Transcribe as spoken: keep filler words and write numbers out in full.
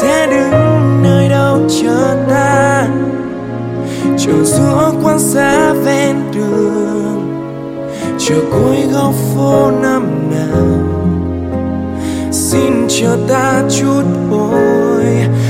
sẽ đứng nơi đâu chờ ta, chờ giữa quán xá ven đường, chờ cuối góc phố năm nào. Xin chờ ta chút thôi,